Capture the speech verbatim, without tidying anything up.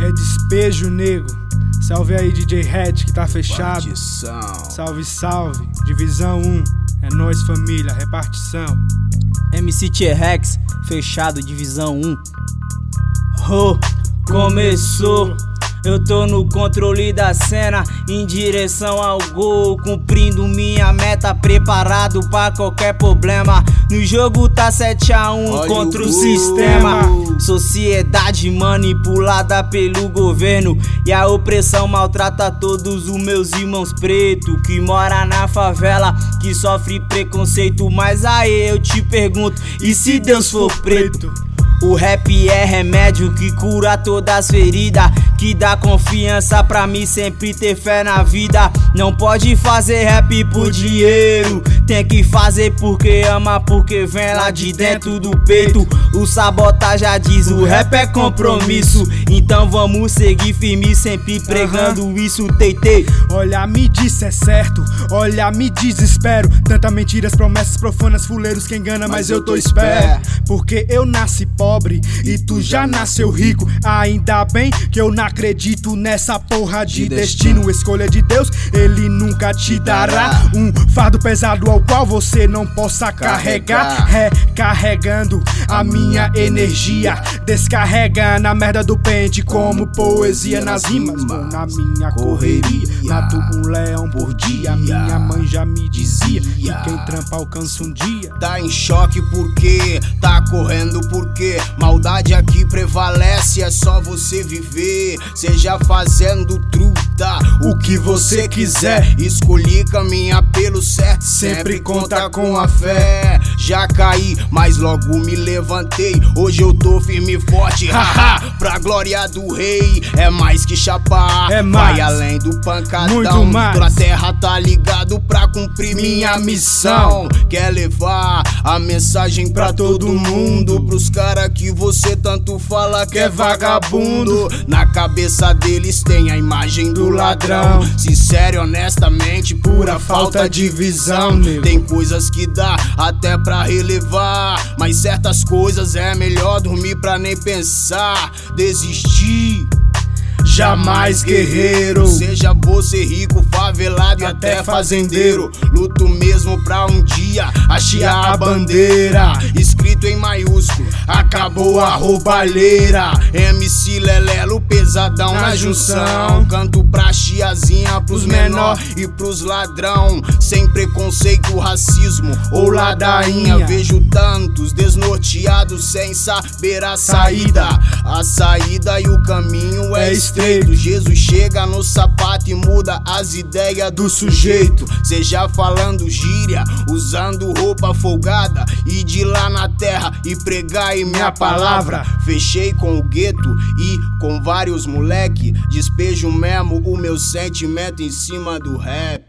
É despejo, nego. Salve aí, D J Red, que tá fechado. Partição. Salve, salve. Divisão um. É nóis, família. Repartição. M C T-Rex, fechado, divisão um. Oh, começou. Eu tô no controle da cena, em direção ao gol, cumprindo minha meta, preparado pra qualquer problema. No jogo tá sete a um Olha contra o, o sistema. Sociedade manipulada pelo governo, e a opressão maltrata todos os meus irmãos pretos que mora na favela, que sofre preconceito. Mas aí eu te pergunto, e se Deus for preto? O rap é remédio que cura todas as feridas, que dá confiança pra mim sempre ter fé na vida. Não pode fazer rap por dinheiro, tem que fazer porque ama, porque vem lá de dentro do peito. O Sabota já diz, o rap é compromisso, então vamos seguir firme sempre pregando uhum. isso, teitei. Olha, me diz é certo, olha, me desespero. Tanta mentiras, promessas profanas, fuleiros que engana, mas, mas eu tô esperto. Porque eu nasci pobre e tu já nasceu rico. Ainda bem que eu não acredito nessa porra de, de destino. destino Escolha de Deus, ele nunca te dará um fardo pesado ao qual você não possa carregar. Recarregando a minha energia, descarrega na merda do pente como poesia nas rimas. Vou na minha correria, mato um leão por dia. Minha mãe já me dizia que quem trampa alcança um dia. Tá em choque porque tá correndo porque maldade aqui prevalece, é só você viver, seja fazendo truta, o que você quiser. Escolhi caminhar pelo certo, sempre conta com a fé. Já caí, mas logo me levantei, hoje eu tô firme e forte, haha, pra glória do rei. É mais que chapar, é mais. Vai além do pancadão, muito mais. Toda a terra tá ligado pra cumprir minha missão. Quer levar a mensagem pra todo mundo, pros cara que você tanto fala que é vagabundo. Na cabeça deles tem a imagem do ladrão. Sincero e honestamente, pura falta de visão. Tem coisas que dá até pra relevar, mas certas coisas é melhor dormir pra nem pensar. Desistir jamais, guerreiro. Seja você rico, favelado e até fazendeiro, luto mesmo pra um dia hastear a bandeira. Escrito em maiúsculo, acabou a roubalheira. M C Lelelo, pesadão na junção. Canto pra chiazinha, pros menor e pros ladrão, sem preconceito, racismo ou ladainha. Vejo tantos desnorteados sem saber a saída. A saída e o caminho é estreito. Jesus chega no sapato e muda as ideias do sujeito. Seja falando gíria, usando roupa folgada, e de lá na terra e pregar em minha palavra. Fechei com o gueto e com vários moleque, despejo mesmo o meu sentimento em cima do rap.